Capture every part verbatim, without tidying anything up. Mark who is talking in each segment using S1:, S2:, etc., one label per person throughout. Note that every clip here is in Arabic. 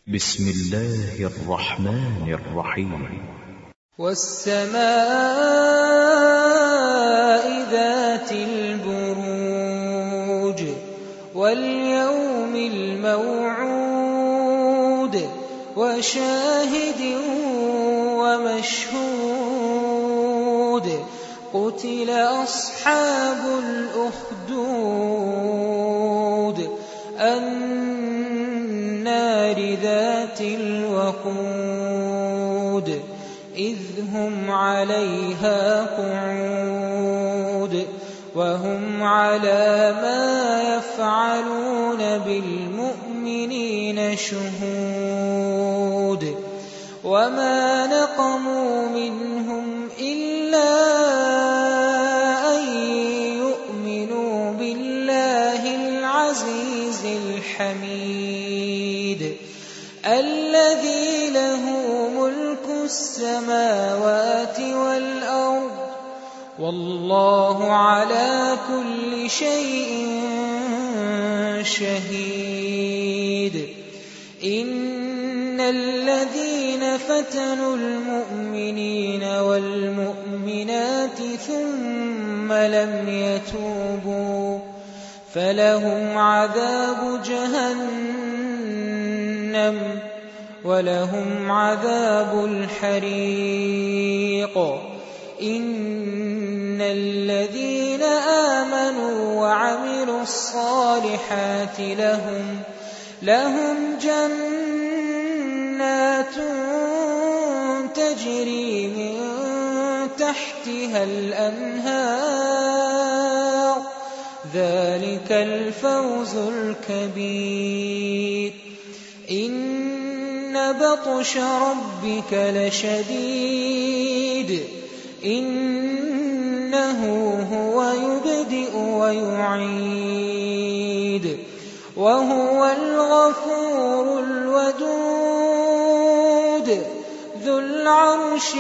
S1: بسم الله الرحمن الرحيم.
S2: والسماء ذات البروج واليوم الموعود وشاهد ومشهود قتل أصحاب الأخدود النار ذات الوقود إذ هم عليها قعود وهم على ما يفعلون بالمؤمنين شهود وما نقموا منهم إلا أن يؤمنوا بالله العزيز الحميد الذي له ملك السماوات والأرض والله على كل شيء شهيد إن الذين فتنوا المؤمنين والمؤمنات ثم لم يتوبوا فلهم عذاب جهنم ولهم عذاب الحريق إن الذين آمنوا وعملوا الصالحات لهم لهم جنات تجري من تحتها الأنهار ذلك الفوز الكبير إن بطش ربك لشديد إنه هو يبدئ ويعيد وهو الغفور الودود ذو العرش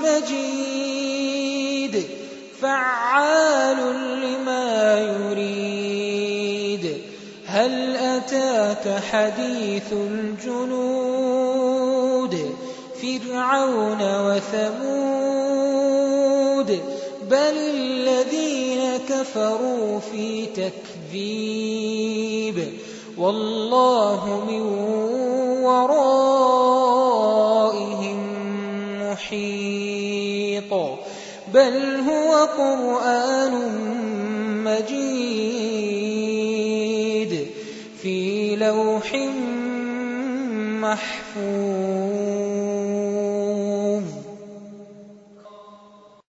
S2: المجيد فعال لما يريد هل أتاك حديث الجنود فرعون وثمود بل الذين كفروا في تكذيب والله من ورائهم محيط بل هو قرآن مجيد في لوح محفوظ.